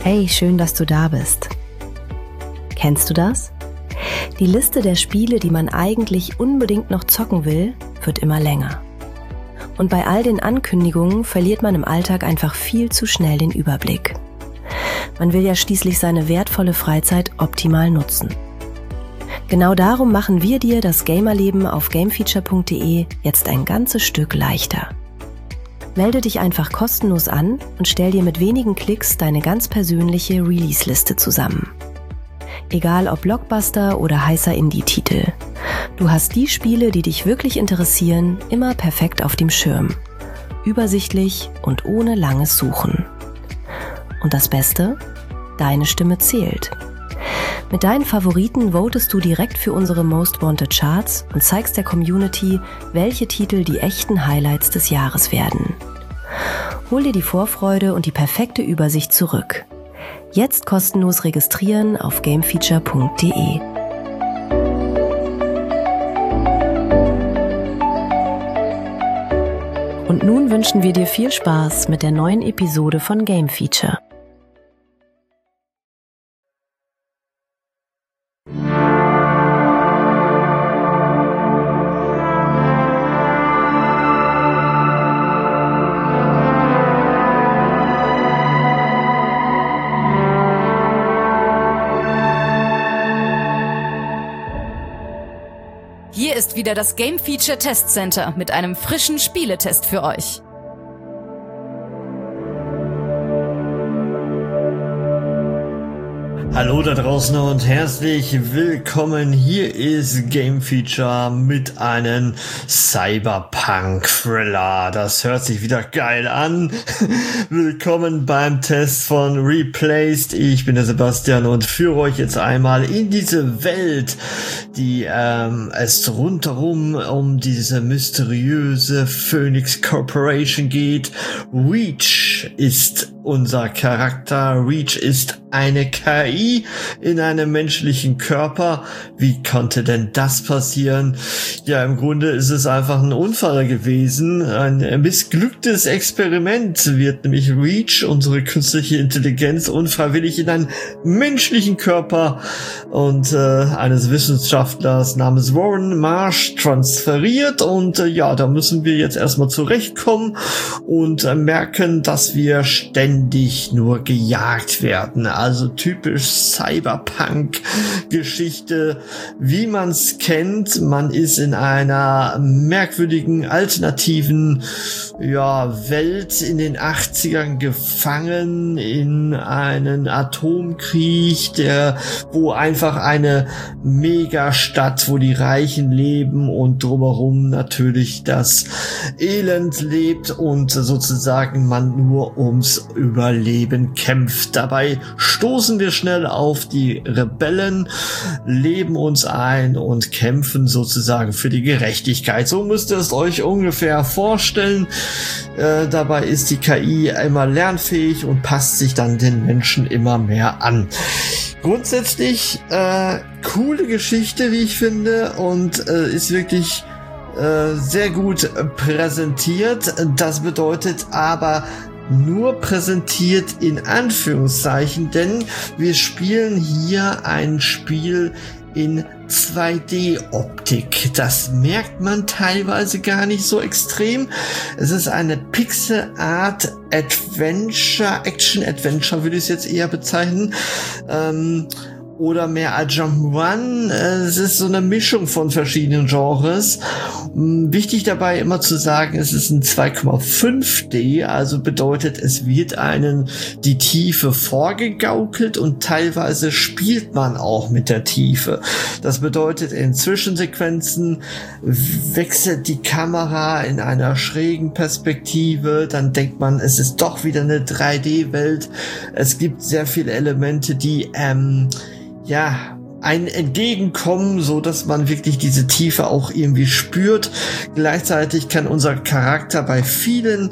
Hey, schön, dass du da bist. Kennst du das? Die Liste der Spiele, die man eigentlich unbedingt noch zocken will, wird immer länger. Und bei all den Ankündigungen verliert man im Alltag einfach viel zu schnell den Überblick. Man will ja schließlich seine wertvolle Freizeit optimal nutzen. Genau darum machen wir dir das Gamerleben auf gamefeature.de jetzt ein ganzes Stück leichter. Melde dich einfach kostenlos an und stell dir mit wenigen Klicks deine ganz persönliche Release-Liste zusammen. Egal ob Blockbuster oder heißer Indie-Titel. Du hast die Spiele, die dich wirklich interessieren, immer perfekt auf dem Schirm. Übersichtlich und ohne langes Suchen. Und das Beste? Deine Stimme zählt. Mit deinen Favoriten votest du direkt für unsere Most Wanted Charts und zeigst der Community, welche Titel die echten Highlights des Jahres werden. Hol dir die Vorfreude und die perfekte Übersicht zurück. Jetzt kostenlos registrieren auf gamefeature.de. Und nun wünschen wir dir viel Spaß mit der neuen Episode von Game Feature. Hier ist wieder das Game Feature Test Center mit einem frischen Spieletest für euch. Hallo da draußen und herzlich willkommen. Hier ist Game Feature mit einem Cyberpunk-Thriller. Das hört sich wieder geil an. Willkommen beim Test von Replaced. Ich bin der Sebastian und führe euch jetzt einmal in diese Welt, die es rundherum um diese mysteriöse Phoenix Corporation geht. Reach ist unser Charakter. Reach ist eine KI in einem menschlichen Körper. Wie konnte denn das passieren? Ja, im Grunde ist es einfach ein Unfall gewesen. Ein missglücktes Experiment wird nämlich Reach, unsere künstliche Intelligenz, unfreiwillig in einen menschlichen Körper und eines Wissenschaftlers namens Warren Marsh transferiert. Und ja, da müssen wir jetzt erstmal zurechtkommen und merken, dass wir ständig nur gejagt werden. Also typisch Cyberpunk-Geschichte, wie man es kennt. Man ist in einer merkwürdigen, alternativen Welt in den 80ern gefangen, in einen Atomkrieg, wo einfach eine Megastadt, wo die Reichen leben und drumherum natürlich das Elend lebt und sozusagen man nur ums Überleben kämpft. Dabei stoßen wir schnell auf die Rebellen, leben uns ein und kämpfen sozusagen für die Gerechtigkeit. So müsst ihr es euch ungefähr vorstellen. Dabei ist die KI immer lernfähig und passt sich dann den Menschen immer mehr an. Grundsätzlich coole Geschichte, wie ich finde, und ist wirklich sehr gut präsentiert. Das bedeutet aber nur präsentiert in Anführungszeichen, denn wir spielen hier ein Spiel in 2D-Optik. Das merkt man teilweise gar nicht so extrem. Es ist eine Pixel-Art Adventure, Action-Adventure würde ich es jetzt eher bezeichnen. Oder mehr als Jump'n'Run. Es ist so eine Mischung von verschiedenen Genres. Wichtig dabei immer zu sagen, es ist ein 2,5D, also bedeutet, es wird einen die Tiefe vorgegaukelt und teilweise spielt man auch mit der Tiefe. Das bedeutet, in Zwischensequenzen wechselt die Kamera in einer schrägen Perspektive, dann denkt man, es ist doch wieder eine 3D-Welt. Es gibt sehr viele Elemente, die ein entgegenkommen, so dass man wirklich diese Tiefe auch irgendwie spürt. Gleichzeitig kann unser Charakter bei vielen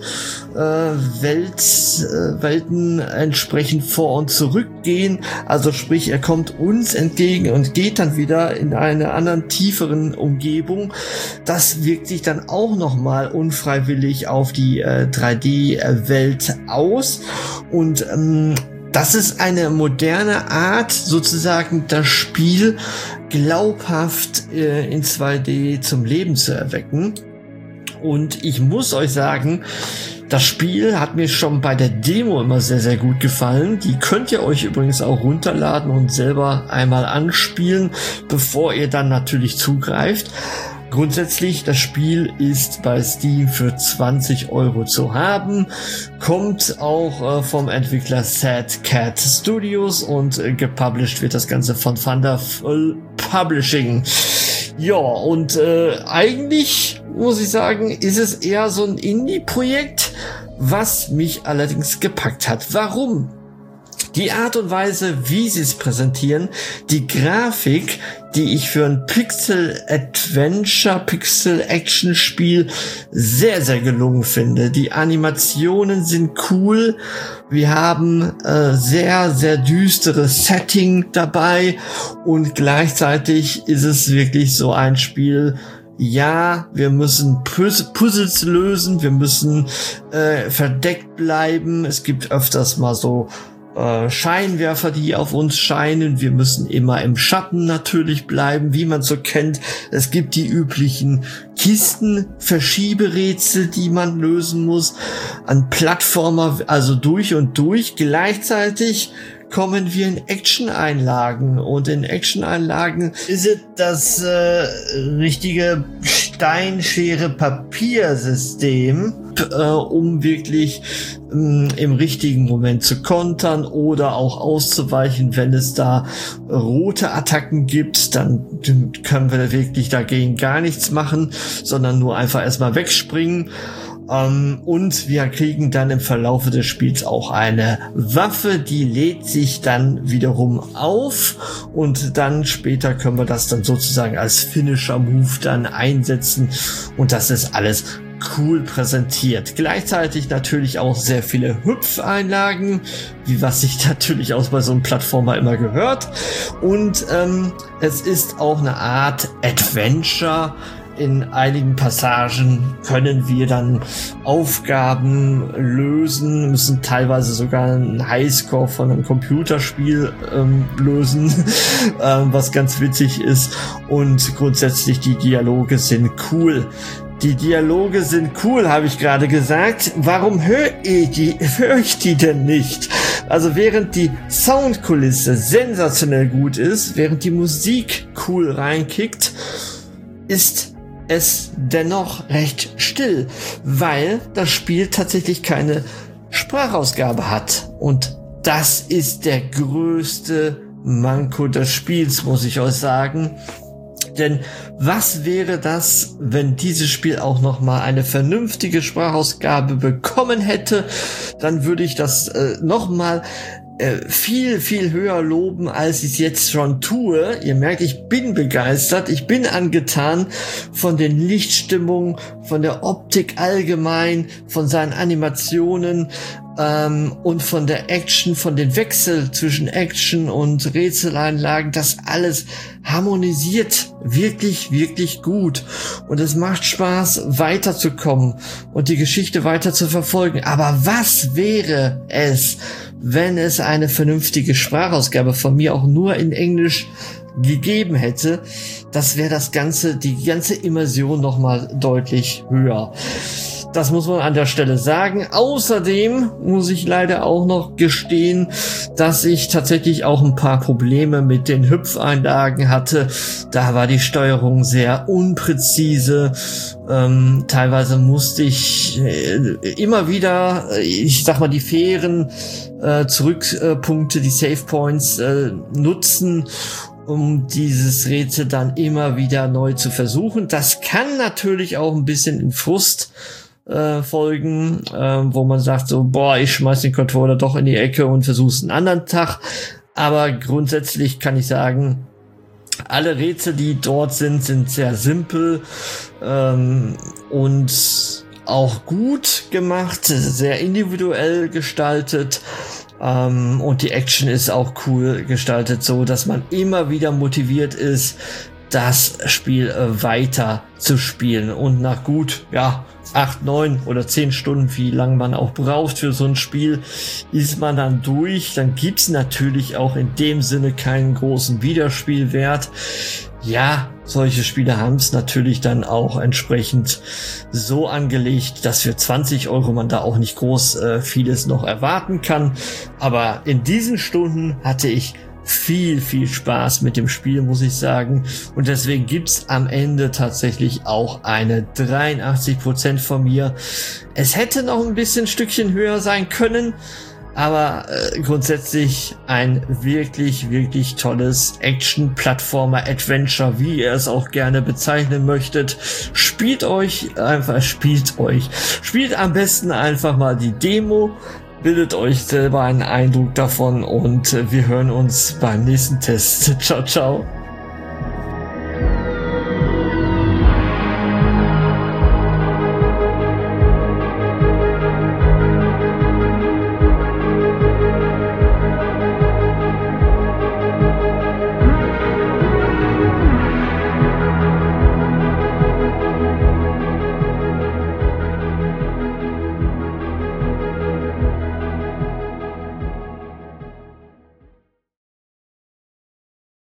Welten entsprechend vor und zurück gehen. Also sprich, er kommt uns entgegen und geht dann wieder in eine anderen tieferen Umgebung. Das wirkt sich dann auch nochmal unfreiwillig auf die 3D-Welt aus und das ist eine moderne Art, sozusagen das Spiel glaubhaft in 2D zum Leben zu erwecken. Und ich muss euch sagen, das Spiel hat mir schon bei der Demo immer sehr, sehr gut gefallen. Die könnt ihr euch übrigens auch runterladen und selber einmal anspielen, bevor ihr dann natürlich zugreift. Grundsätzlich, das Spiel ist bei Steam für 20 € zu haben, kommt auch vom Entwickler Sad Cat Studios und gepublished wird das Ganze von Thunderful Publishing. Ja, und eigentlich muss ich sagen, ist es eher so ein Indie-Projekt, was mich allerdings gepackt hat. Warum? Die Art und Weise, wie sie es präsentieren, die Grafik, die ich für ein Pixel-Adventure, Pixel-Action-Spiel sehr, sehr gelungen finde. Die Animationen sind cool. Wir haben sehr, sehr düsteres Setting dabei und gleichzeitig ist es wirklich so ein Spiel. Ja, wir müssen Puzzles lösen, wir müssen verdeckt bleiben. Es gibt öfters mal so Scheinwerfer, die auf uns scheinen. Wir müssen immer im Schatten natürlich bleiben, wie man so kennt. Es gibt die üblichen Kisten-Verschieberätsel, die man lösen muss. Ein Plattformer, also durch und durch. Gleichzeitig kommen wir in Action-Einlagen und in Action-Einlagen ist es das richtige Steinschere-Papier-System, um wirklich im richtigen Moment zu kontern oder auch auszuweichen, wenn es da rote Attacken gibt, dann können wir wirklich dagegen gar nichts machen, sondern nur einfach erstmal wegspringen. Und wir kriegen dann im Verlaufe des Spiels auch eine Waffe, die lädt sich dann wiederum auf und dann später können wir das dann sozusagen als Finisher-Move dann einsetzen und das ist alles cool präsentiert. Gleichzeitig natürlich auch sehr viele Hüpfeinlagen, wie was sich natürlich auch bei so einem Plattformer immer gehört. Und es ist auch eine Art Adventure. In einigen Passagen können wir dann Aufgaben lösen, müssen teilweise sogar einen Highscore von einem Computerspiel lösen, was ganz witzig ist. Und grundsätzlich die Dialoge sind cool. Die Dialoge sind cool, habe ich gerade gesagt. Warum höre ich die denn nicht? Also während die Soundkulisse sensationell gut ist, während die Musik cool reinkickt, ist es dennoch recht still, weil das Spiel tatsächlich keine Sprachausgabe hat. Und das ist der größte Manko des Spiels, muss ich euch sagen. Denn was wäre das, wenn dieses Spiel auch nochmal eine vernünftige Sprachausgabe bekommen hätte? Dann würde ich das nochmal viel, viel höher loben, als ich es jetzt schon tue. Ihr merkt, ich bin begeistert, ich bin angetan von den Lichtstimmungen, von der Optik allgemein, von seinen Animationen und von der Action, von den Wechsel zwischen Action und Rätseleinlagen. Das alles harmonisiert wirklich, wirklich gut. Und es macht Spaß, weiterzukommen und die Geschichte weiter zu verfolgen. Aber was wäre es, wenn es eine vernünftige Sprachausgabe von mir auch nur in Englisch gegeben hätte? Das wäre die ganze Immersion nochmal deutlich höher. Das muss man an der Stelle sagen. Außerdem muss ich leider auch noch gestehen, dass ich tatsächlich auch ein paar Probleme mit den Hüpfeinlagen hatte. Da war die Steuerung sehr unpräzise. Teilweise musste ich immer wieder, ich sag mal, die fairen Zurückpunkte, die Save Points nutzen, um dieses Rätsel dann immer wieder neu zu versuchen. Das kann natürlich auch ein bisschen in Frust folgen, wo man sagt so, ich schmeiß den Controller doch in die Ecke und versuch's einen anderen Tag. Aber grundsätzlich kann ich sagen, alle Rätsel, die dort sind sehr simpel und auch gut gemacht, sehr individuell gestaltet. Und die Action ist auch cool gestaltet, so dass man immer wieder motiviert ist, das Spiel weiter zu spielen. Und nach gut, 8, 9 oder 10 Stunden, wie lange man auch braucht für so ein Spiel, ist man dann durch. Dann gibt's natürlich auch in dem Sinne keinen großen Wiederspielwert. Ja, solche Spiele haben es natürlich dann auch entsprechend so angelegt, dass für 20 € man da auch nicht groß vieles noch erwarten kann. Aber in diesen Stunden hatte ich viel Spaß mit dem Spiel, muss ich sagen. Und deswegen gibt's am Ende tatsächlich auch eine 83% von mir. Es hätte noch ein bisschen Stückchen höher sein können, aber grundsätzlich ein wirklich tolles Action-Plattformer-Adventure, wie ihr es auch gerne bezeichnen möchtet. Spielt am besten einfach mal die Demo, bildet euch selber einen Eindruck davon und wir hören uns beim nächsten Test. Ciao.